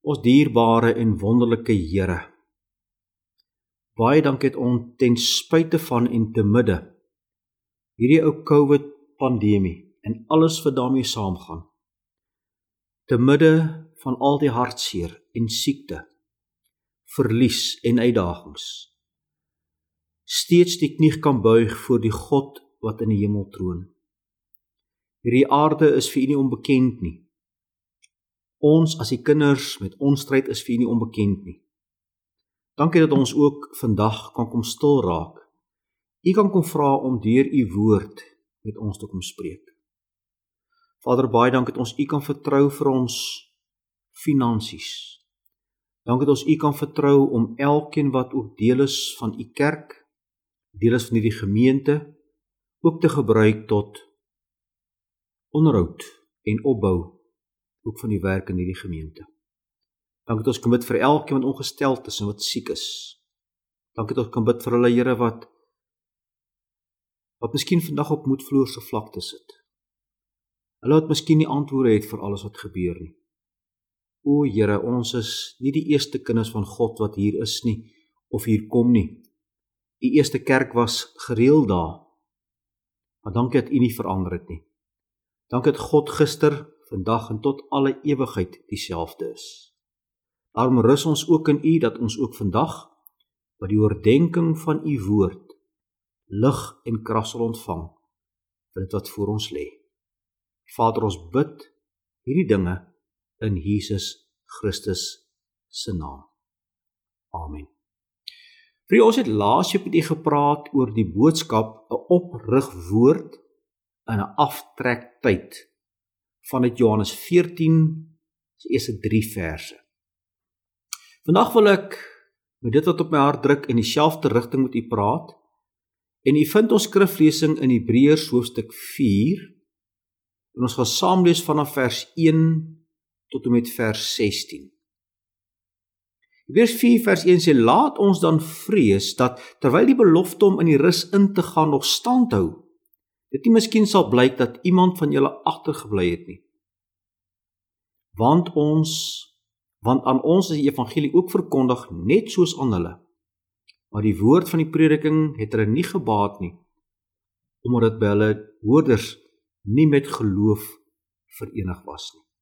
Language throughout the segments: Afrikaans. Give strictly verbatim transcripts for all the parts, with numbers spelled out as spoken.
Ons dierbare en wonderlike Here, baie dankie dat ons ten spyte van en te midde hierdie ou COVID pandemie en alles wat daarmee saamgaan, te midde van al die hartseer en siekte, verlies en uitdagings, steeds die knie kan buig voor die God wat in die hemel troon. Hierdie aarde is vir U nie onbekend nie. Ons as die kinders met ons stryd is vir U nie onbekend nie. Dankie dat ons ook vandag kan kom stil raak. U kan kom vra om deur U woord met ons te kom spreek. Vader, baie dankie dat ons U kan vertrou vir ons finansies. Dankie dat ons U kan vertrou om elkeen wat ook deel is van U kerk, deel is van hierdie gemeente, ook te gebruik tot onderhoud en opbou, ook van die werk in hierdie gemeente. Dankie dat ons kan bid vir elkeen wat ongesteld is en wat siek is. Dankie dat ons kan bid vir hulle, Here, wat wat miskien vandag op moedverloorse vlakte sit. Hulle wat miskien nie antwoorde het vir alles wat gebeur nie. O Here, ons is nie die eerste kinders van God wat hier is nie, of hier kom nie. Die eerste kerk was gereeld daar, maar dankie dat U nie verander het nie. Dankie dat God gister, vandag en tot alle ewigheid dieselfde is. Daarom rus ons ook in U, dat ons ook vandag, by die oordenking van U woord, lig en krag sal ontvang, vir dit wat voor ons lê. Vader, ons bid hierdie dinge in Jesus Christus se naam. Amen. Vriende, ons het laas met U gepraat oor die boodskap, 'n oprigwoord in 'n aftrektyd, vanuit Johannes veertien, se eerste drie verse. Vandag wil ek met dit wat op my hart druk in dieselfde rigting met U praat, en U vind ons skriflesing in Hebreërs hoofstuk vier, en ons gaan saam lees vanaf vers een tot en met vers sestien. Hebreërs vier vers een sê, laat ons dan vrees dat, terwyl die belofte om in die rus in te gaan nog stand hou, dit nie miskien sal blyk dat iemand van julle agtergebly het nie. Want ons, want aan ons is die evangelie ook verkondig, net soos aan hulle. Maar die woord van die prediking het hulle nie gebaat nie, omdat dit by hulle hoorders nie met geloof verenig was nie.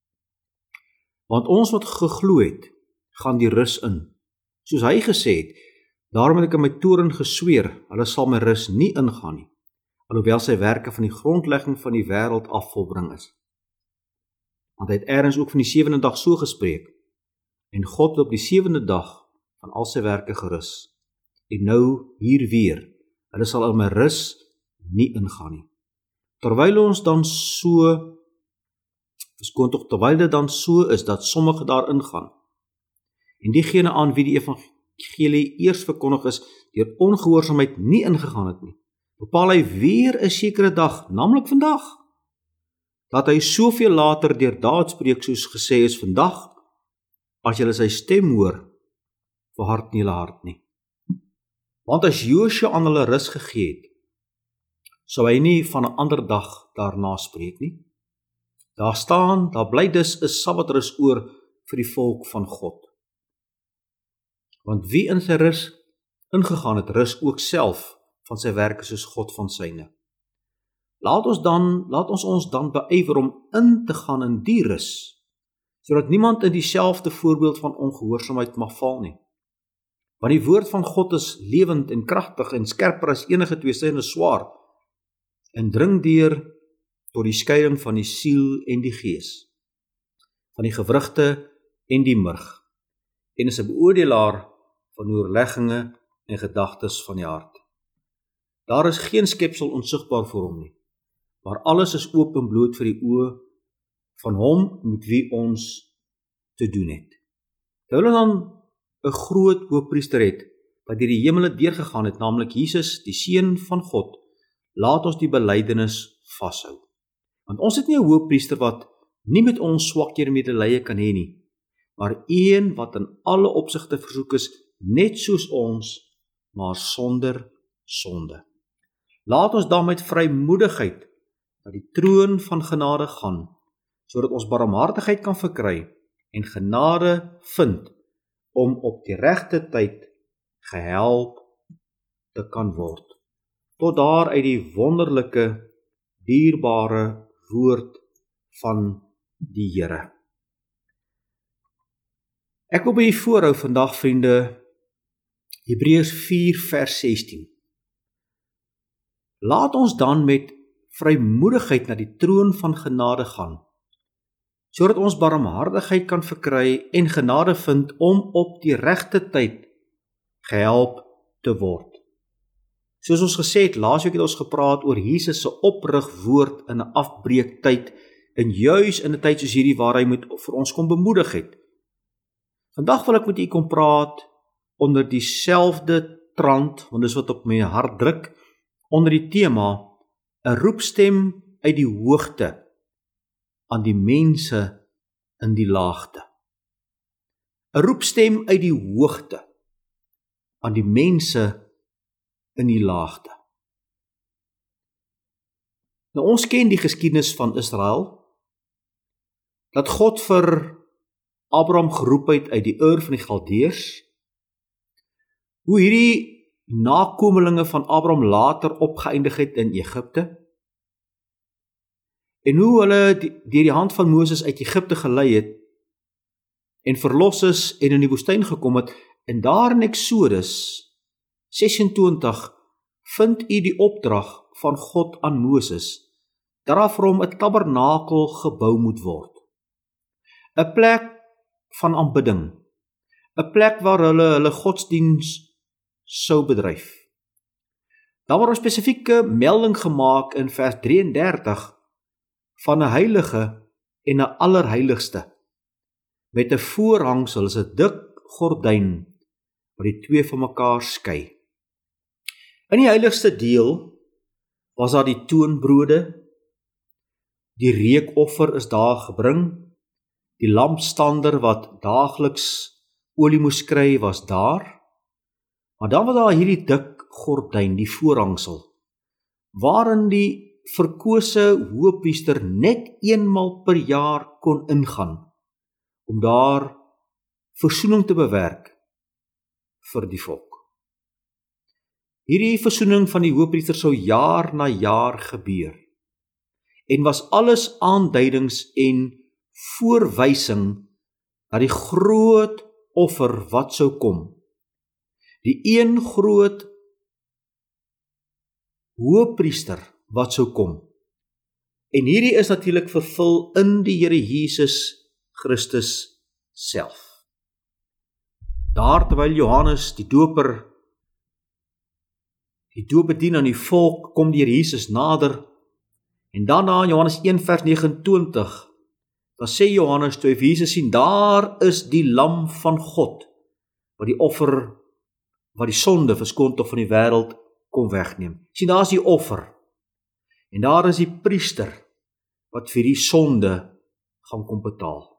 Want ons wat geglo het, gaan die rus in. Soos hy gesê het, daarom het ek in my toorn gesweer, hulle sal my rus nie ingaan nie, alhoewel sy werke van die grondlegging van die wêreld af volbring is. Want hy het ergens ook van die sewende dag so gespreek, en God het op die sewende dag van al sy werke gerus. En nou hier weer, hulle sal in my rus nie ingaan nie. Terwyl ons dan so, verskoon tog, terwyl dit dan so is, dat sommige daar ingaan, en diegene aan wie die evangelie eers verkondig is, deur ongehoorsaamheid nie ingegaan het nie, bepaal hy weer 'n sekere dag, naamlik vandag, dat hy soveel later deur daad spreek, soos gesê is, vandag, as julle sy stem hoor, verhard nie julle hart nie. Want as Josua aan hulle rus gegee het, sou hy nie van 'n ander dag daarna spreek nie. Daar staan, daar bly dus 'n Sabbatrus oor vir die volk van God. Want wie in sy rus ingegaan het, rus ook self van sy werke soos God van syne. Laat ons dan, laat ons ons dan beywer om in te gaan in die rus, sodat niemand in dieselfde voorbeeld van ongehoorsaamheid mag val nie. Want die woord van God is lewend en kragtig en skerper as enige tweesnydende swaard, en dring deur tot die skeiding van die siel en die gees, van die gewrigte en die murg, en is 'n beoordelaar van die oorlegginge en gedagtes van die hart. Daar is geen skepsel onsigbaar voor hom nie, maar alles is oop en bloot vir die oë van hom met wie ons te doen het. Terwyl dan 'n groot hoëpriester het, wat deur die hemele deurgegaan het, naamlik Jesus, die Seun van God, laat ons die belydenis vashou. Want ons het nie 'n hoëpriester wat nie met ons swakhede medelee kan hê nie, maar een wat in alle opsigte versoek is, net soos ons, maar sonder sonde. Laat ons dan met vrymoedigheid na die troon van genade gaan, sodat ons barmhartigheid kan verkry en genade vind om op die regte tyd gehelp te kan word. Tot daar uit die wonderlike, dierbare woord van die Here. Ek wil by u voorhou vandag, vriende, Hebreërs vier vers sestien. Laat ons dan met vrymoedigheid na die troon van genade gaan, sodat ons barmhartigheid kan verkry en genade vind om op die regte tyd gehelp te word. Soos ons gesê het, laasweek het ons gepraat oor Jesus se oprigwoord in 'n afbreektyd, en juis in 'n tyd soos hierdie waar hy moet vir ons kom bemoedig het. Vandag wil ek met u kom praat onder dieselfde trant, want dis wat op my hart druk, onder die tema 'n roepstem uit die hoogte aan die mense in die laagte. 'n Roepstem uit die hoogte aan die mense in die laagte. Nou ons ken die geskiedenis van Israel, dat God vir Abraham geroep het uit die Ur van die Galdeërs, hoe hierdie nakomelinge van Abraham later opgeëindig het in Egipte, en hoe hulle deur die hand van Moses uit Egipte gelei het, en verlos is en in die woestyn gekom het, en daar in Eksodus sesentwintig vind u die opdrag van God aan Moses, dat daar vir hom 'n tabernakel gebou moet word. 'n Plek van aanbidding, 'n plek waar hulle hulle godsdiens sou bedryf. Daar word 'n spesifieke melding gemaak in vers drieëndertig van 'n heilige en 'n allerheiligste, met 'n voorhangsel, is 'n dik gordyn wat die twee van mekaar skei. In die heiligste deel was daar die toonbrode, die reukoffer is daar gebring, die lampstander wat daagliks olie moes kry was daar, maar dan was daar hierdie dik gordyn, die voorhangsel, waarin die verkose hoëpriester net eenmal per jaar kon ingaan, om daar versoening te bewerk vir die volk. Hierdie versoening van die hoëpriester sou jaar na jaar gebeur, en was alles aanduidings en voorwysing na die groot offer wat sou kom. Die een groot hoëpriester wat sou kom. En hierdie is natuurlik vervul in die Here Jesus Christus self. Daar terwyl Johannes die doper die doop bedien aan die volk, kom die Here Jesus nader, en daarna in Johannes een vers negenentwintig, dan sê Johannes, toe hy vir Jesus sien, daar is die lam van God, wat die offer, wat die sonde verskoon tog van die wêreld kom wegneem. Sien, daar is die offer, en daar is die priester, wat vir die sonde gaan kom betaal.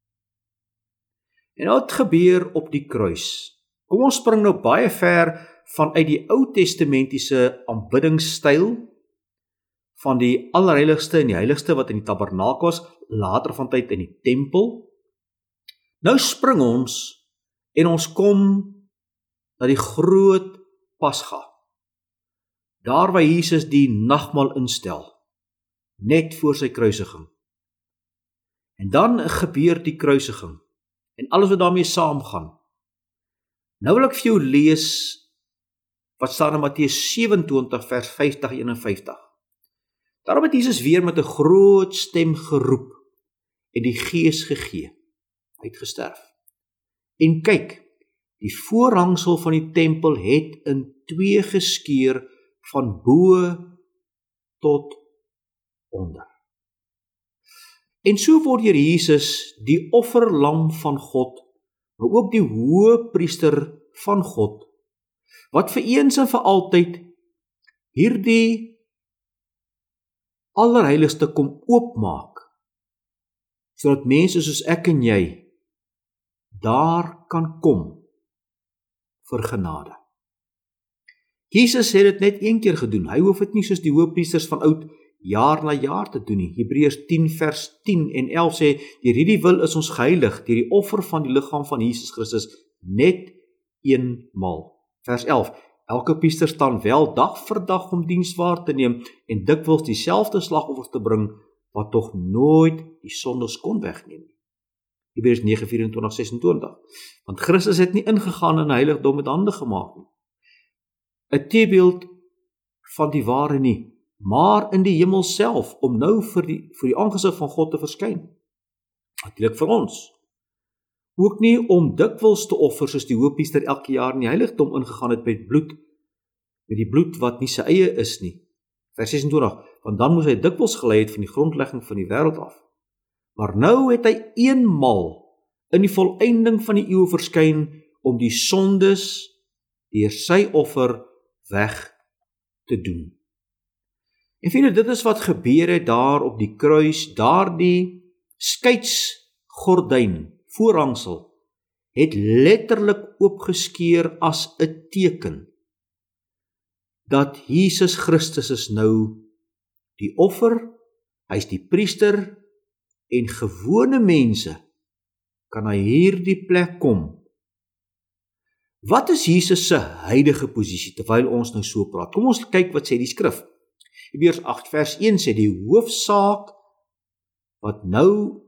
En wat gebeur op die kruis? Kom ons spring nou baie ver vanuit die Ou Testamentiese aanbiddingstyl, van die allerheiligste en die heiligste wat in die tabernakel was, later van tyd in die tempel. Nou spring ons, en ons kom na die groot Pasga, daar waar Jesus die nagmaal instel, net voor sy kruisiging. En dan gebeur die kruisiging, en alles wat daarmee saamgaan. Nou wil ek vir jou lees, wat staan in Matteus sewentwintig vers vyftig en eenenvyftig. Daarom het Jesus weer met 'n groot stem geroep, en die Gees gegee, hy het gesterf. En kyk, die voorhangsel van die tempel het in twee geskeur, van bo tot onder. En so word hier Jesus die offerlam van God, maar ook die hoëpriester van God, wat vir eens en vir altyd hierdie allerheiligste kom oopmaak, sodat mense soos ek en jy daar kan kom vir genade. Jesus het dit net een keer gedoen. Hy hoef dit nie soos die hoëpriesters van oud jaar na jaar te doen nie. Hebreërs tien vers tien en elf sê, deur hierdie wil is ons geheilig, deur die offer van die liggaam van Jesus Christus, net eenmaal. Vers elf, elke priester staan wel dag vir dag om diens waar te neem, en dikwels dieselfde slagoffers te bring, wat tog nooit die sondes kon wegneem. Hebreërs negen vyf-en-twintig ses-en-twintig, want Christus het nie ingegaan in 'n heiligdom met hande gemaak nie. 'n teebeeld van die ware nie, maar in die hemel self, om nou vir die, vir die aangesig van God te verskyn. Natuurlik vir ons. Ook nie om dikwels te offer, soos die hoofpriester elke jaar in die heiligdom ingegaan het met bloed, met die bloed wat nie sy eie is nie. Vers ses-en-twintig, want dan moes hy dikwels gelei het van die grondlegging van die wêreld af. Maar nou het hy eenmaal in die volëinding van die eeu verskyn, om die sondes deur sy offer weg te doen. En vriende, dit is wat gebeur het daar op die kruis, daardie skeidsgordyn, voorhangsel, het letterlik oopgeskeur as 'n teken, dat Jesus Christus is nou die offer, hy is die priester, en gewone mense kan na hierdie plek kom. Wat is Jesus se huidige posisie, terwyl ons nou so praat? Kom ons kyk wat sê die skrif. Hebreërs agt vers een sê, die hoofsaak wat nou,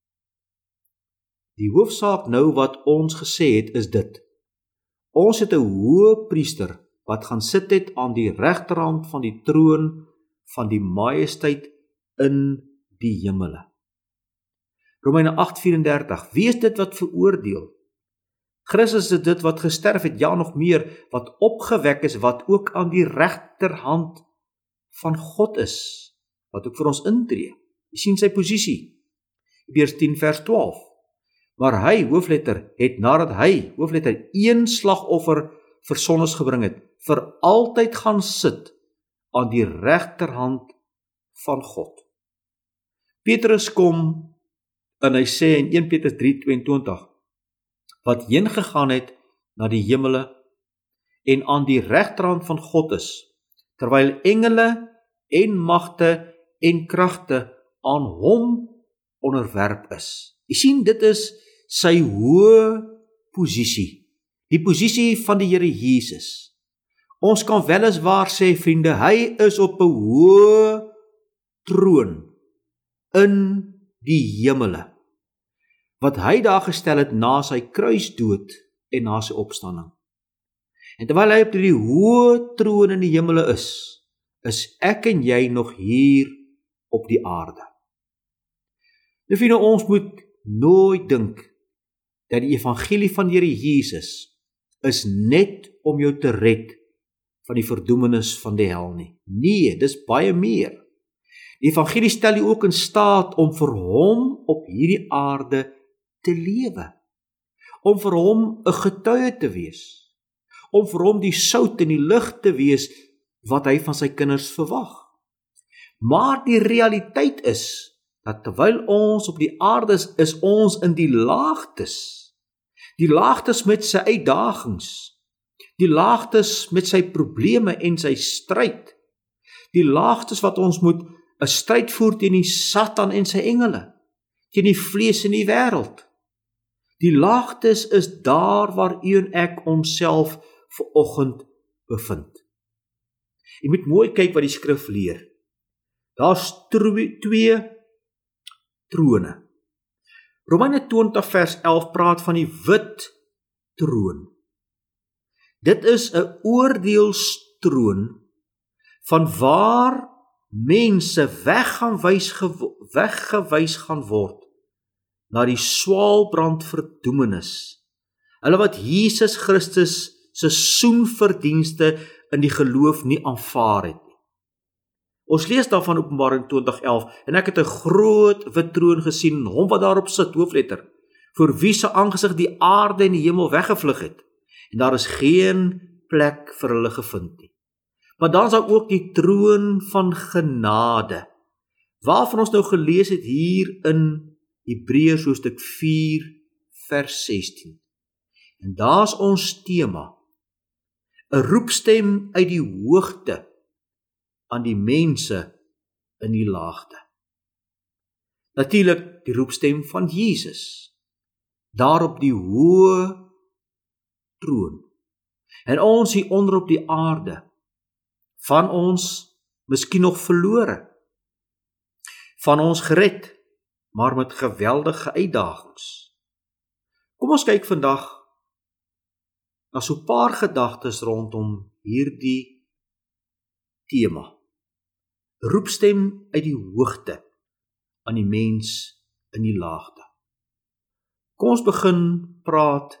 die hoofsaak nou wat ons gesê het, is dit. Ons het 'n hoë priester, wat gaan sit het aan die regterhand van die troon van die majesteit in die hemele. Romeine agt vyf-en-dertig, wie is dit wat veroordeel? Christus is dit wat gesterf het, ja nog meer, wat opgewek is, wat ook aan die regterhand van God is, wat ook vir ons intree. Jy sien sy posisie. Hebreërs tien vers twaalf. Maar hy, hoofletter, het nadat hy, hoofletter, een slagoffer vir sondes gebring het, vir altyd gaan sit aan die regterhand van God. Petrus kom en hy sê in eerste Petrus drie twee-en-twintig, wat heen gegaan het na die hemele en aan die regterhand van God is, terwyl engele en magte en kragte aan hom onderwerp is. Jy sien, dit is sy hoë posisie, die posisie van die Here Jesus. Ons kan weliswaar sê, vriende, hy is op 'n hoë troon in die hemele, wat hy daar gestel het na sy kruisdood en na sy opstanding. En terwyl hy op die hoë troon in die hemele is, is ek en jy nog hier op die aarde. Nou vriende, ons moet nooit dink dat die evangelie van die Here Jesus is net om jou te red van die verdoemenis van die hel nie. Nee, dis baie meer. Die evangelie stel jou ook in staat om vir hom op hierdie aarde te lewe, om vir hom 'n getuie te wees, om vir hom die sout en die lig te wees wat hy van sy kinders verwag. Maar die realiteit is dat terwyl ons op die aarde is, is ons in die laagtes, die laagtes met sy uitdagings, die laagtes met sy probleme en sy stryd, die laagtes wat ons moet 'n stryd voer teen die Satan en sy engele, teen die vlees en die wêreld. Die laagtes is daar waar u en ek onsself vanoggend bevind. Jy moet mooi kyk wat die skrif leer. Daar's twee trone. Romeine twintig vers elf praat van die wit troon. Dit is 'n oordeelstroon van waar mense weg gaan wys, weggewys gaan word na die swaalbrand verdoemenis. Hulle wat Jesus Christus se soenverdienste in die geloof nie aanvaar het nie. Ons lees daarvan Openbaring twintig elf, en ek het 'n groot wit troon gesien, hom wat daarop sit, hoofletter, vir wie se aangesig die aarde en die hemel weggevlug het, en daar is geen plek vir hulle gevind nie. Maar dan is daar ook die troon van genade, waarvan ons nou gelees het hier in Hebreërs hoofstuk vier vers sestien. En daar's ons tema, 'n roepstem uit die hoogte aan die mense in die laagte. Natuurlik die roepstem van Jesus, daar op die hoë troon. En ons hier onder op die aarde, van ons miskien nog verlore, van ons gered, maar met geweldige uitdagings. Kom ons kyk vandag na so 'n paar gedagtes rondom hierdie tema. Roepstem uit die hoogte aan die mens in die laagte. Kom ons begin praat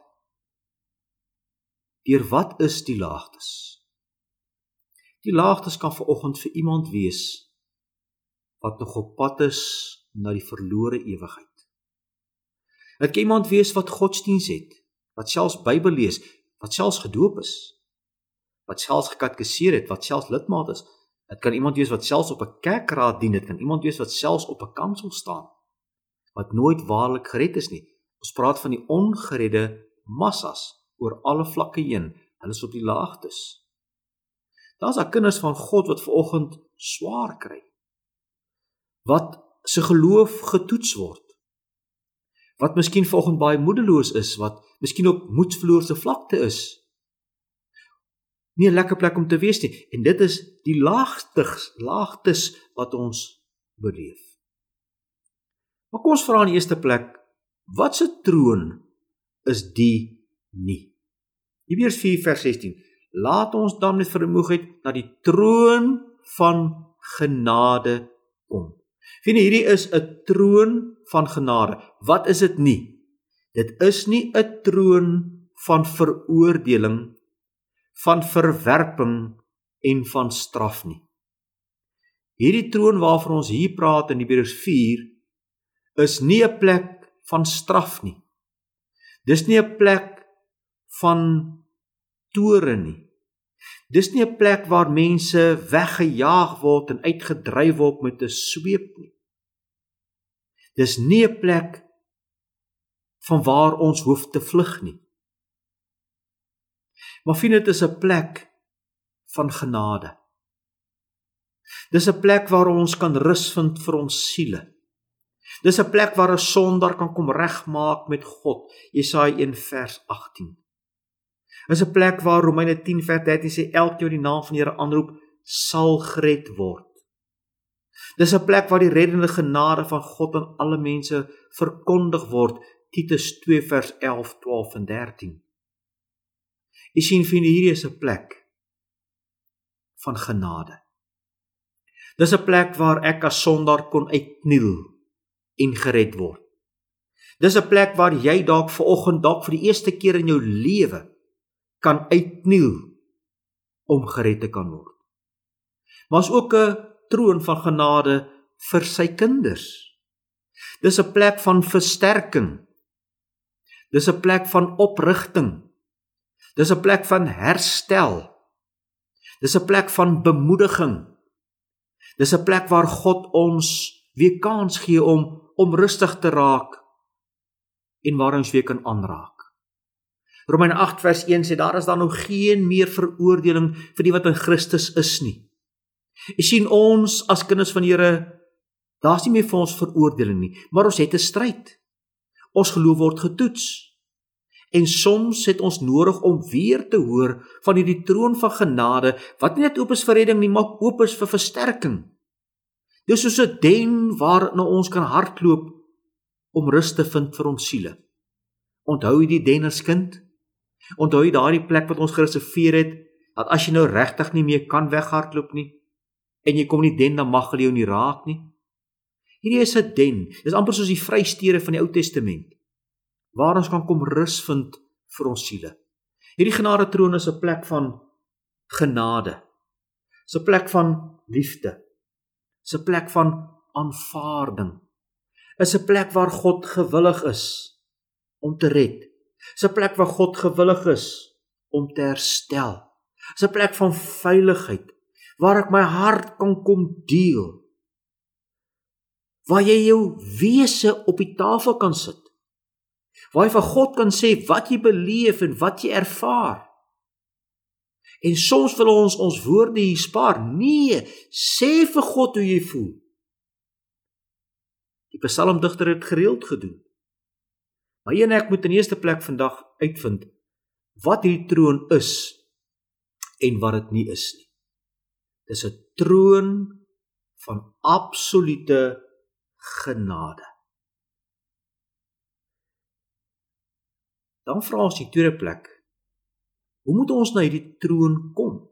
deur wat is die laagtes? Die laagtes kan vanoggend vir iemand wees wat nog op pad is na die verlore ewigheid. Dit kan iemand wees wat godsdiens het, wat selfs Bybel lees, wat selfs gedoop is, wat selfs gekatkiseer het, wat selfs lidmaat is. Dit kan iemand wees wat selfs op 'n kerkraad dien, dit kan iemand wees wat selfs op 'n kansel staan, wat nooit waarlik gered is nie. Ons praat van die ongeredde massas oor alle vlakke heen, hulle is op die laagtes. Daar's daar kinders van God wat vanoggend swaar kry, wat se geloof getoets word, wat miskien vanoggend baie moedeloos is, wat miskien op moedsverloorse vlakte is. Nie 'n lekker plek om te wees nie, en dit is die laagtes, laagtes wat ons beleef. Maar kom ons vra in die eerste plek, wat se troon is die nie? Hebreërs vier vers sestien, laat ons dan met vermoeigheid na die troon van genade kom. Vriende, hierdie is 'n troon van genade. Wat is dit nie? Dit is nie 'n troon van veroordeling, van verwerping en van straf nie. Hierdie troon waarvan ons hier praat in Hebreërs vier, is nie 'n plek van straf nie. Dis nie 'n plek van toren nie. Dis nie 'n plek waar mense weggejaag word en uitgedryf word met 'n sweep nie. Dis nie 'n plek van waar ons hoef te vlug nie. Maar vriende, dit is 'n plek van genade. Dis 'n plek waar ons kan rus vind vir ons siele. Dis 'n plek waar 'n sondaar kan kom regmaak met God. Jesaja een vers agtien. Dis 'n plek waar Romeine tien vers dertien sê elkeen wat die naam van die Here aanroep, sal gered word. Dis 'n plek waar die reddende genade van God aan alle mense verkondig word. Titus twee vers elf, twaalf en dertien. Jy sien vriende, hierdie is 'n plek van genade. Dis 'n plek waar ek as sondaar kon uitkniel en gered word. Dis 'n plek waar jy dalk vanoggend dalk vir die eerste keer in jou lewe kan uitkniel om gered te kan word. Maar is ook 'n troon van genade vir sy kinders. Dis 'n plek van versterking. Dis 'n plek van oprigting. Dis 'n plek van herstel. Dis 'n plek van bemoediging. Dis 'n plek waar God ons weer kans gee om om rustig te raak en waar ons weer kan aanraak. Romeine agt vers een sê daar is dan nou geen meer veroordeling vir die wat in Christus is nie. Jy sien, ons as kinders van die Here, daar's nie meer vir ons veroordeling nie, maar ons het 'n stryd. Ons geloof word getoets. En soms het ons nodig om weer te hoor van hierdie troon van genade, wat nie net oop is vir redding nie, maar oop is vir versterking. Dis soos 'n den waarna ons kan hardloop om rus te vind vir ons siele. Onthou jy die dennerskind? Onthou jy daardie plek wat ons gereserveer het, dat as jy nou regtig nie meer kan weghardloop nie, en jy kom in die den, dan mag hulle jou nie raak nie. Hierdie is 'n den, dis amper soos die vrysteere van die Ou Testament, waar ons kan kom rus vind vir ons siele. Hierdie genade troon is 'n plek van genade, is 'n plek van liefde, is 'n plek van aanvaarding, is 'n plek waar God gewillig is om te red, is 'n plek waar God gewillig is om te herstel, is 'n plek van veiligheid, waar ek my hart kan kom deel, waar jy jou wese op die tafel kan sit, waar jy vir God kan sê wat jy beleef en wat jy ervaar. En soms wil ons ons woorde hier spaar. Nee, sê vir God hoe jy voel. Die psalmdigter het gereeld gedoen. Maar jy en ek moet in eerste plek vandag uitvind wat hierdie troon is en wat dit nie is nie. Dis 'n troon van absolute genade. Dan vra ons die tweede plek, hoe moet ons na hierdie troon kom?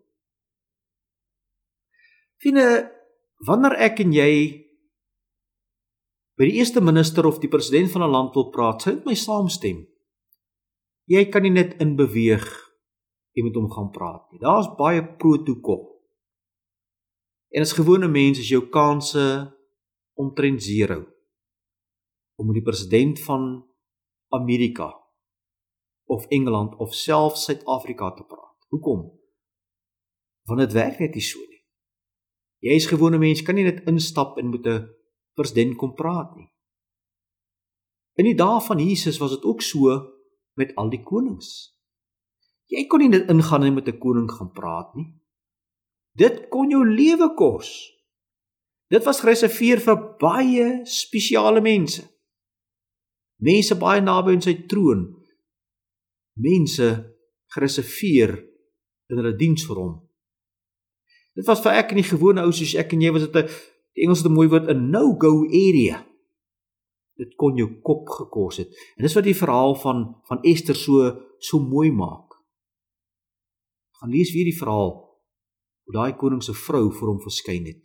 Vriende, wanneer ek en jy by die eerste minister of die president van 'n land wil praat, sou dit my saamstem. Jy kan nie net inbeweeg en met hom gaan praat nie. Daar's baie protokol. En as gewone mens is jou kanse omtrent zero om met die president van Amerika of Engeland of selfs Suid-Afrika te praat. Hoekom? Want dit werk net nie so nie. Jy as gewone mens kan nie net instap en met 'n president kom praat nie. In die dae van Jesus was dit ook so met al die konings. Jy kon nie net ingaan en met 'n koning gaan praat nie. Dit kon jou lewe kos. Dit was gereserveer vir baie spesiale mense. Mense baie naby aan sy troon. Mense gereserveer in hulle diens vir hom. Dit was vir ek en die gewone ou soos ek en jy was dit 'n die Engels het 'n mooi woord 'n no-go area. Dit kon jou kop gekos het. En dis wat die verhaal van van Ester so so mooi maak. Gaan lees weer die verhaal hoe daai koning se vrou vir hom verskyn het.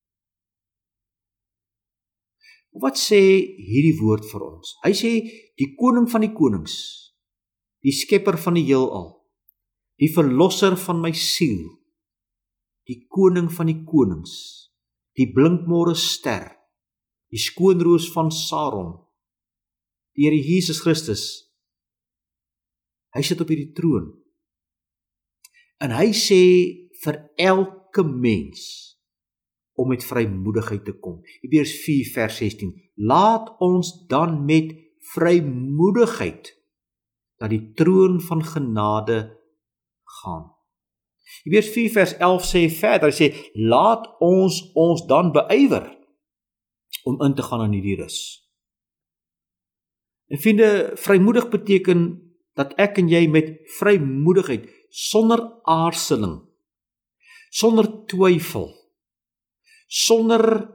Wat sê hierdie woord vir ons? Hy sê die koning van die konings, die skepper van die heelal, die verlosser van my siel, die koning van die konings, die blinkmôre ster, die skoonroos van Saron, die Here Jesus Christus. Hy sit op hierdie troon. En hy sê vir elke mens om met vrymoedigheid te kom. Hebreërs vier vers sestien. Laat ons dan met vrymoedigheid na die troon van genade gaan. Hebreërs vier vers elf sê verder, hy sê, laat ons ons dan beywer om in te gaan in hierdie rus. En vriende, vrymoedig beteken dat ek en jy met vrymoedigheid, sonder aarzeling, sonder twyfel, sonder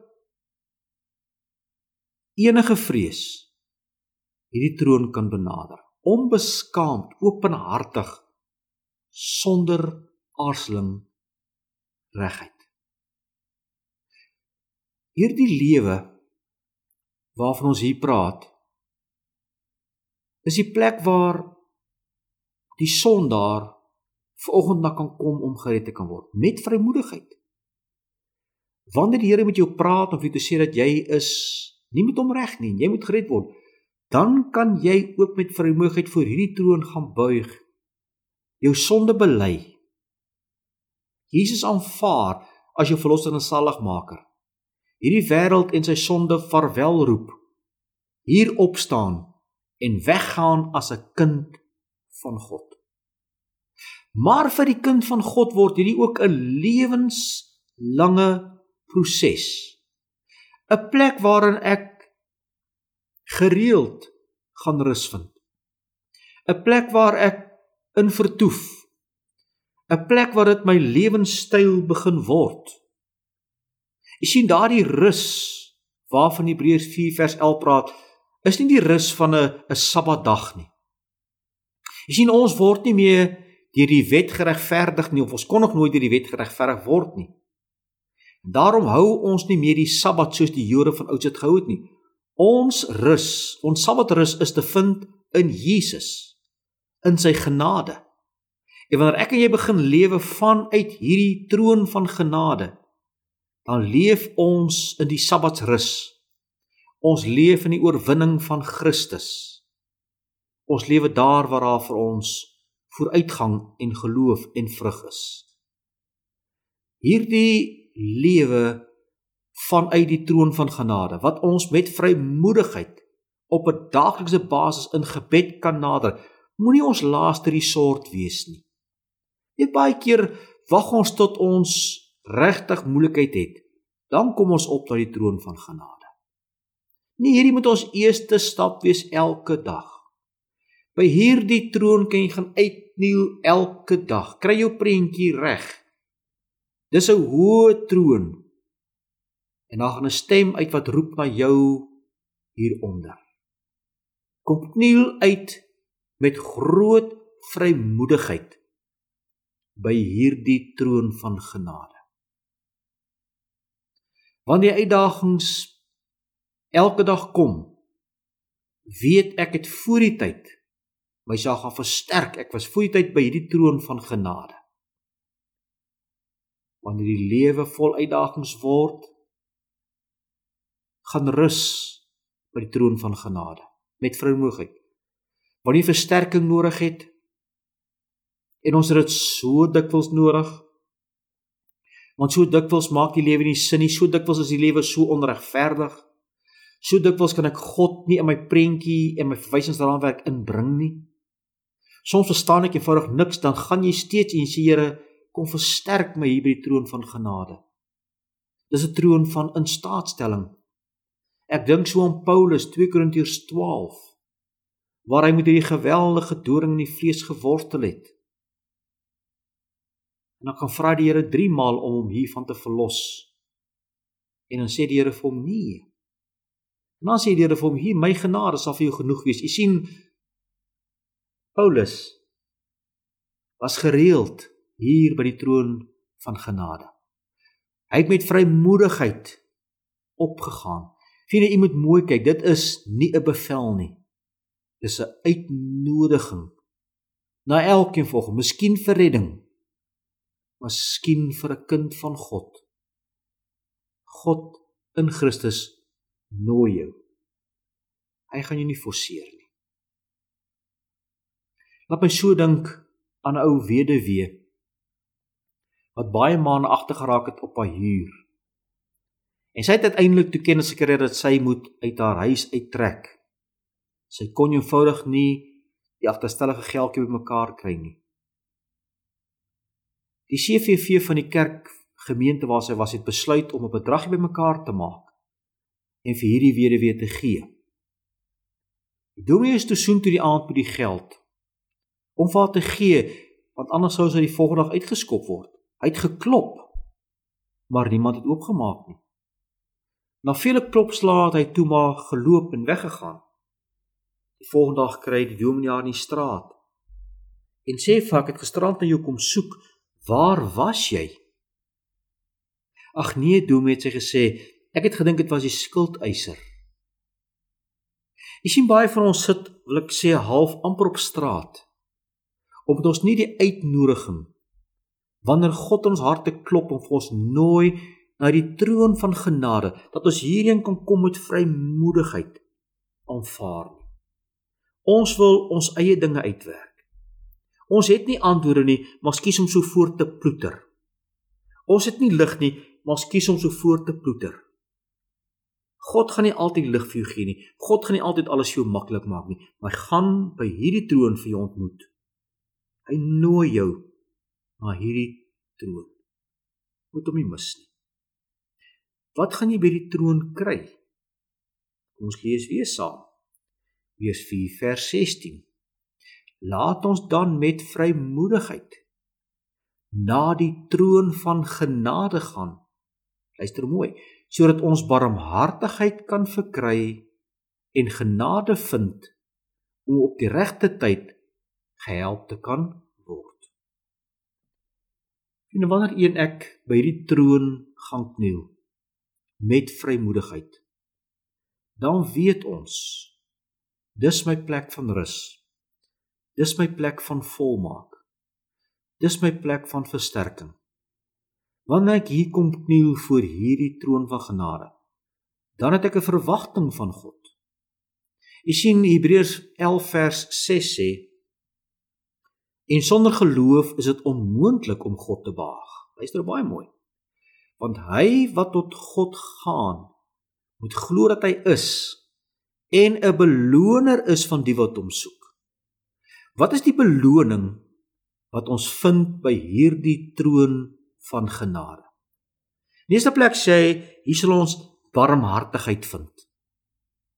enige vrees, hierdie troon kan benader. Onbeskaamd, openhartig, sonder aarzeling, regheid. Hierdie lewe waarvan ons hier praat, is die plek waar die sondaar vanoggend na kan kom om gered te kan word, met vrymoedigheid. Wanneer die Here met jou praat of jy te sê dat jy is nie met hom reg nie, jy moet gered word, dan kan jy ook met vrymoedigheid voor hierdie troon gaan buig, jou sonde bely, Jesus aanvaar as jou verlosser en saligmaker, hierdie wêreld en sy sonde vaarwel roep, hier opstaan en weggaan as 'n kind van God. Maar vir die kind van God word hierdie ook 'n lewenslange proses. 'n Plek waarin ek gereeld gaan rus vind. 'n Plek waar ek in vertoef. 'n Plek waar dit my lewenstyl begin word. Jy sien daardie rus waarvan Hebreërs vier vers elf praat, is nie die rus van 'n 'n Sabbatdag nie. Jy sien, ons word nie meer deur die wet geregverdig nie, of ons kon nog nooit deur die wet geregverdig word nie. En daarom hou ons nie meer die Sabbat soos die Jode van ouds het gehou het nie. Ons rus, ons Sabbatrus is te vind in Jesus, in sy genade. En wanneer ek en jy begin lewe vanuit hierdie troon van genade, dan leef ons in die Sabbatsrus. Ons leef in die oorwinning van Christus. Ons lewe daar waar daar vir ons vooruitgang en geloof en vrug is. Hierdie lewe vanuit die troon van genade, wat ons met vrymoedigheid op 'n daaglikse basis in gebed kan nader, moenie ons laaste resort wees nie. Net baie keer wag ons tot ons regtig moeilikheid het, dan kom ons op na die troon van genade. Nee, hierdie moet ons eerste stap wees elke dag. By hierdie troon kan jy gaan uitkniel elke dag. Kry jou prentjie reg. Dis 'n hoë troon. En dan gaan 'n stem uit wat roep na jou hieronder. Kom kniel uit met groot vrymoedigheid by hierdie troon van genade. Wanneer die uitdagings elke dag kom, weet ek het voor die tyd myself gaan versterk. Ek was voor die tyd by hierdie troon van genade. Wanneer die lewe vol uitdagings word, gaan rus by die troon van genade, met vrymoedigheid. Wanneer jy versterking nodig het, en ons het dit so dikwels nodig, want so dikwels maak die lewe nie sin nie, so dikwels is die lewe so onregverdig, so dikwels kan ek God nie in my prentjie en my verwysingsraamwerk inbring nie. Soms verstaan ek eenvoudig niks, dan gaan jy steeds en jy sê, Here, kom versterk my hier by die troon van genade. Dis 'n troon van instaatstelling. Ek dink so aan Paulus, twee Korintiërs twaalf, waar hy met hierdie geweldige doring in die vlees gewortel het. En dan kan vra die Here drie maal om hom hiervan te verlos. En dan sê die Here vir hom, nee. En dan sê die Here vir hom, hier, my genade sal vir jou genoeg wees. Jy sien, Paulus was gereeld hier by die troon van genade. Hy het met vrymoedigheid opgegaan. Vriende, jy moet mooi kyk, dit is nie 'n bevel nie. Dis 'n uitnodiging na elkeen volgens, miskien vir redding, miskien vir 'n kind van God. God in Christus nooi jou. Hy gaan jou nie forceer nie. Laat my so dink aan 'n ou weduwee wat baie maande agter geraak het op haar huur. En sy het uiteindelik toe kennis gekry dat sy moet uit haar huis uittrek. Sy kon eenvoudig nie die agterstallige geldjie bymekaar kry nie. Die C V V van die kerkgemeente waar sy was, het besluit om 'n bedragie bymekaar te maak en vir hierdie weduwee te gee. Die dominee is toe soen toe die aand met die geld om vir haar te gee, want anders sou sy die volgende dag uitgeskop word. Hy het geklop, maar niemand het oopgemaak nie. Na vele klopslae het hy toe maar geloop en weggegaan. Die volgende dag kry die dominee haar in die straat en sê vir haar, ek het gisterand na jou kom soek, waar was jy? Ag nee, dominee, het sy gesê, ek het gedink dit was die skuldeiser. Jy sien, baie van ons sit, wil ek sê, half amper op straat, omdat ons nie die uitnodiging, wanneer God ons harte klop en vir ons nooi na die troon van genade, dat ons hierheen kan kom met vrymoedigheid aanvaar nie. Ons wil ons eie dinge uitwerk. Ons het nie antwoorde nie, maar ons kies om so voort te ploeter. Ons het nie lig nie, maar ons kies om so voort te ploeter. God gaan nie altyd lig vir jou gee nie. God gaan nie altyd alles vir jou maklik maak nie, maar hy gaan by hierdie troon vir jou ontmoet. Hy nooi jou na hierdie troon. Moet hom nie mis nie. Wat gaan jy by die troon kry? Kom ons lees weer saam. Wees vier vers sestien. Laat ons dan met vrymoedigheid na die troon van genade gaan. Luister mooi, sodat ons barmhartigheid kan verkry en genade vind om op die regte tyd gehelp te kan word. En wanneer een ek by die troon gaan kniel met vrymoedigheid, dan weet ons, dis my plek van rus. Dis my plek van volmaak. Dis my plek van versterking. Wanneer ek hier kom kniel voor hierdie troon van genade, dan het ek 'n verwagting van God. Jy sien, Hebreërs elf vers ses sê, en sonder geloof is dit onmoontlik om God te behaag. Luister baie mooi. Want hy wat tot God gaan, moet glo dat hy is, en 'n beloner is van die wat hom soek. Wat is die beloning wat ons vind by hierdie troon van genade? In die eerste plek sê hy, hier sal ons barmhartigheid vind.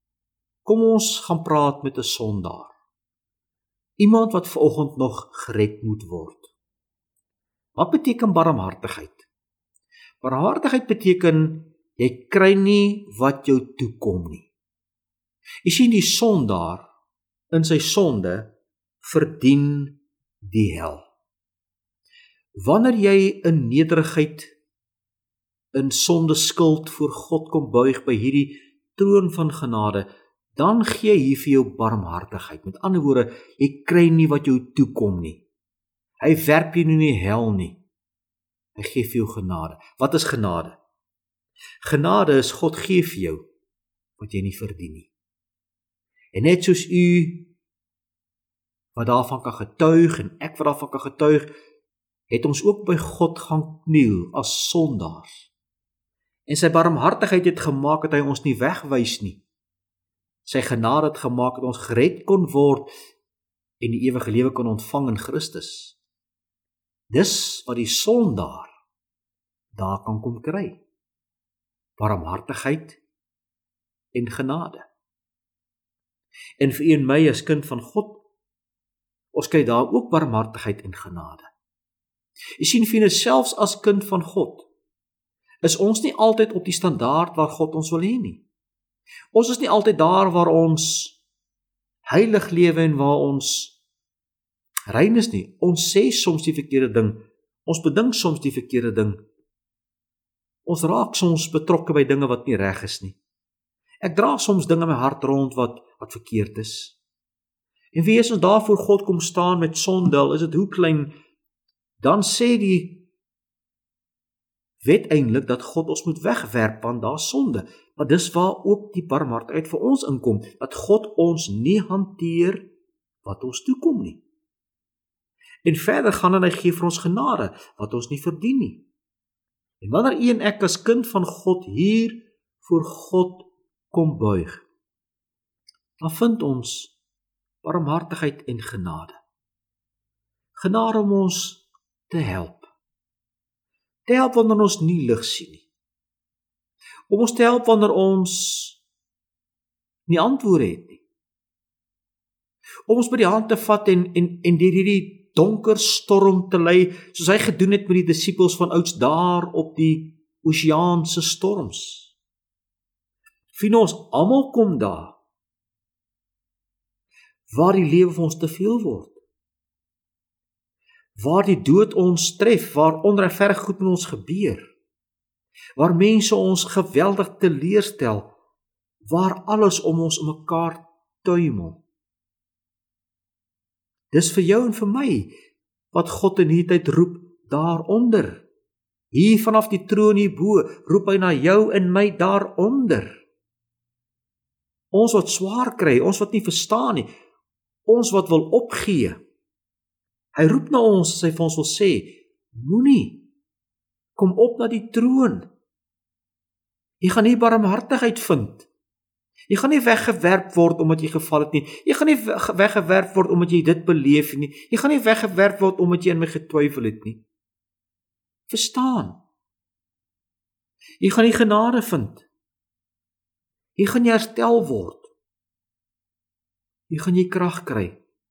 Kom ons gaan praat met 'n sondaar. Iemand wat vanoggend nog gered moet word. Wat beteken barmhartigheid? Barmhartigheid beteken, jy kry nie wat jou toekom nie. Jy sien, die sondaar in sy sonde verdien die hel. Wanneer jy in nederigheid, in sonde skuld voor God kom buig by hierdie troon van genade, dan gee hy vir jou barmhartigheid. Met ander woorde, jy kry nie wat jou toekom nie. Hy werp jy nie in die hel nie. Hy gee vir jou genade. Wat is genade? Genade is God gee vir jou wat jy nie verdien nie. En net soos u wat daarvan kan getuig en ek wat daarvan kan getuig, het ons ook by God gaan kniel as sondaars. En sy barmhartigheid het gemaak dat hy ons nie wegwys nie. Sy genade het gemaak dat ons gered kon word en die ewige lewe kon ontvang in Christus. Dis wat die sondaar daar kan kom kry. Barmhartigheid en genade. En vir u en my as kind van God, ons kry daar ook barmhartigheid en genade. Jy sien, vriende, selfs as kind van God, is ons nie altyd op die standaard waar God ons wil hê nie. Ons is nie altyd daar waar ons heilig lewe en waar ons rein is nie. Ons sê soms die verkeerde ding, ons bedink soms die verkeerde ding. Ons raak soms betrokke by dinge wat nie reg is nie. Ek dra soms dinge in my hart rond wat, wat verkeerd is. En wie as ons daar voor God kom staan met sonde, is dit hoe klein, dan sê die wet eintlik dat God ons moet wegwerp, want daar is sonde. Maar dis waar ook die barmhartigheid vir ons inkom, dat God ons nie hanteer wat ons toekom nie. En verder gaan hy gee vir ons genade, wat ons nie verdien nie. En wanneer u en ek as kind van God hier voor God kom buig, dan vind ons barmhartigheid en genade. Genade om ons te help. Te help wanneer ons nie lig sien nie. Om ons te help wanneer ons nie antwoorde het nie. Om ons by die hand te vat en, en, en deur hierdie donker storm te lei, soos hy gedoen het met die disippels van ouds daar op die oseaanse storms. Vriende, ons almal kom daar, waar die lewe vir ons te veel word. Waar die dood ons tref, waar onregverdig goed met ons gebeur, waar mense ons geweldig teleurstel, waar alles om ons om mekaar tuimel. Dis vir jou en vir my, wat God in hierdie tyd roep daaronder. Hier vanaf die troon hierbo, roep hy na jou en my daaronder. Ons wat swaar kry, ons wat nie verstaan nie, ons wat wil opgee. Hy roep na ons, as hy vir ons wil sê, moenie, kom op na die troon. Jy gaan nie barmhartigheid vind. Jy gaan nie weggewerp word omdat jy geval het nie. Jy gaan nie weggewerp word omdat jy dit beleef nie. Jy gaan nie weggewerp word omdat jy in my getwyfel het nie. Verstaan. Jy gaan nie genade vind. Jy gaan nie herstel word. Jy gaan jy krag kry.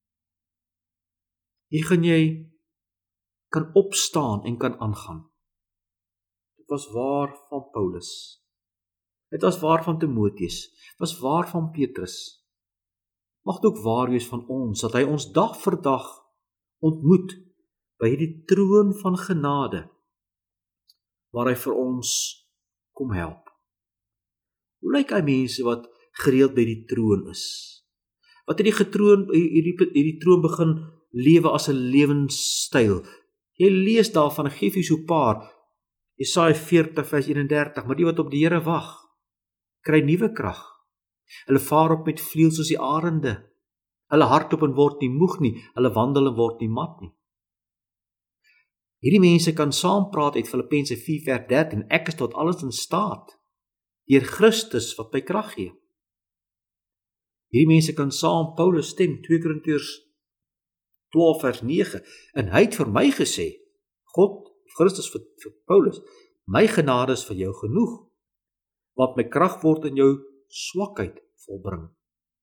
Jy gaan jy kan opstaan en kan aangaan. Dit was waar van Paulus. Dit was waar van Timoteus. Dit was waar van Petrus. Mag dit ook waar wees van ons, dat hy ons dag vir dag ontmoet by die troon van genade, waar hy vir ons kom help. Hoe lyk hy mense wat gereeld by die troon is? Wat het die getroon, hierdie, hierdie troon begin lewe as 'n lewenstyl. Jy lees daarvan, ek gee vir jou so 'n paar, Jesaja veertig vers eenendertig, maar die wat op die Here wag, kry nuwe krag. Hulle vaar op met vleuels soos die arende. Hulle hardloop en word nie moeg nie, hulle wandel en word nie mat nie. Hierdie mense kan saam praat uit Filippense vier vers dertien, ek is tot alles in staat deur Christus wat my krag gee. Hierdie mense kan saam Paulus stem, twee Korintiërs twaalf vers nege, en hy het vir my gesê, God, Christus vir, vir Paulus, my genade is vir jou genoeg, want my krag word in jou swakheid volbring.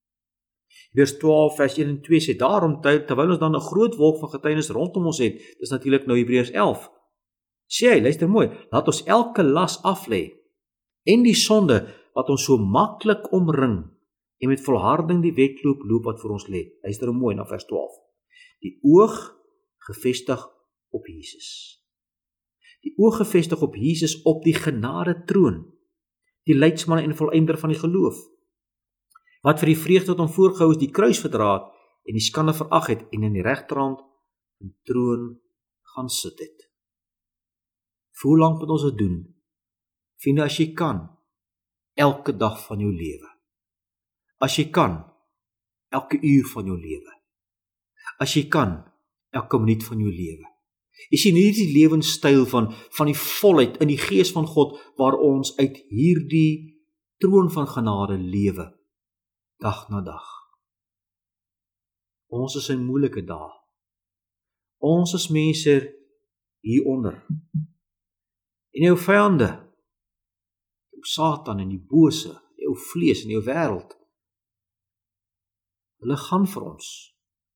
Hebreërs twaalf vers een en twee sê, daarom terwyl ons dan 'n groot wolk van getuienis rondom ons het, dis natuurlik nou Hebreërs elf, sê hy, luister mooi, laat ons elke las aflê, en die sonde wat ons so maklik omring, en met volharding die wedloop loop wat vir ons lê. Luister mooi na vers twaalf. Die oog gefestig op Jesus. Die oog gefestig op Jesus op die genade troon, die leidsman en volëinder van die geloof, wat vir die vreugde wat hom voorgehou is, die kruis verdra het, en die skande verag het, en in die regterhand van die troon gaan sit het. Vir hoe lank moet ons dit doen? Vriende, as jy kan, elke dag van jou lewe. As jy kan, elke uur van jou lewe. As jy kan, elke minuut van jou lewe. Jy sien hierdie lewenstyl van, van die volheid in die gees van God, waar ons uit hierdie troon van genade lewe, dag na dag. Ons is in moeilike dae. Ons is mense hieronder. En jou vyande, jou Satan en die bose, jou vlees en jou wêreld, hulle gaan vir ons.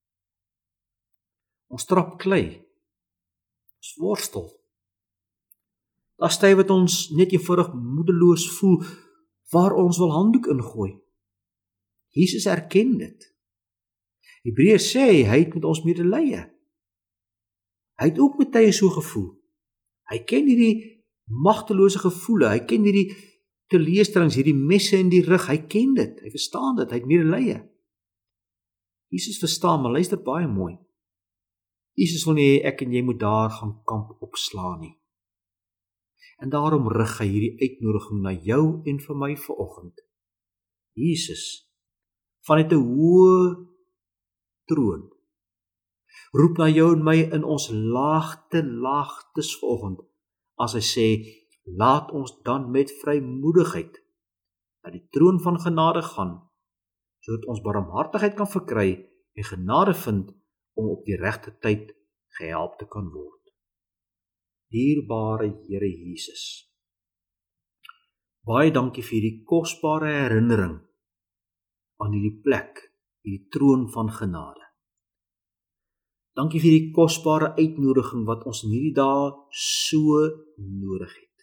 Ons trap klei. Ons worstel. Daar styf wat ons net eenvoudig moedeloos voel, waar ons wil handdoek ingooi. Jesus erken dit. Hebreërs sê, hy het met ons medelee. Hy het ook met tye so gevoel. Hy ken hierdie magtelose gevoele, hy ken hierdie teleurstellings, hierdie messe in die rug, hy ken dit, hy verstaan dit, hy het medelee. Jesus verstaan, maar luister baie mooi. Jesus wil nie ek en jy moet daar gaan kamp opslaan nie. En daarom rig hy hierdie uitnodiging na jou en vir my vanoggend. Jesus, vanuit 'n hoë troon, roep na jou en my in ons laagte laagtes vanoggend, as hy sê, laat ons dan met vrymoedigheid na die troon van genade gaan, sodat ons barmhartigheid kan verkry en genade vind om op die regte tyd gehelp te kan word. Dierbare Here Jesus, baie dankie vir hierdie kosbare herinnering aan hierdie plek, hierdie troon van genade. Dankie vir die kosbare uitnodiging wat ons in hierdie dae so nodig het.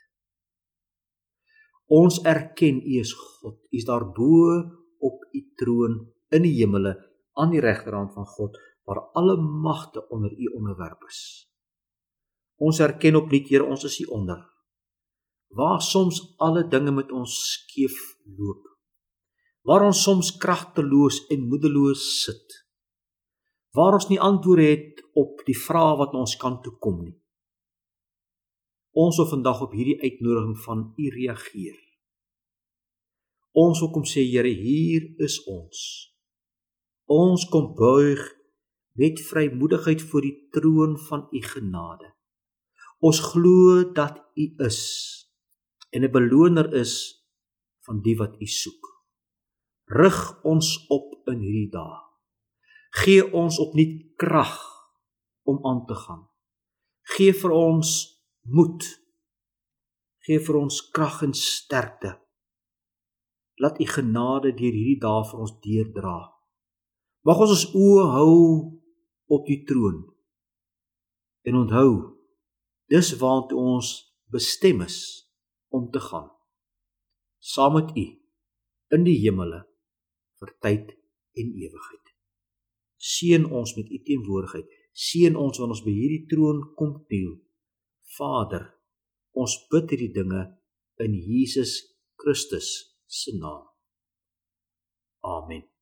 Ons erken U is God, U is daarbo op U troon in die hemele, aan die regterhand van God, waar alle magte onder U onderwerp is. Ons erken opnuut, Here, ons is hieronder, waar soms alle dinge met ons skeef loop, waar ons soms kragteloos en moedeloos sit, waar ons nie antwoorde het op die vrae wat ons kant toe kom nie. Ons wil vandag op hierdie uitnodiging van U reageer. Ons wil kom sê, Here, hier is ons. Ons kom buig met vrymoedigheid voor die troon van U genade. Ons glo dat U is en 'n beloner is van die wat U soek. Rig ons op in hierdie dae. Gee ons opnuut krag om aan te gaan. Gee vir ons moed. Gee vir ons krag en sterkte. Laat U genade deur hierdie dae vir ons deurdra. Mag ons ons oë hou op die troon. En onthou, dis waartoe ons bestem is om te gaan. Saam met U in die hemele vir tyd en ewigheid. Seën ons met U teenwoordigheid. Seën ons wanneer ons by hierdie troon kom kniel. Vader, ons bid hierdie dinge in Jesus Christus se naam. Amen.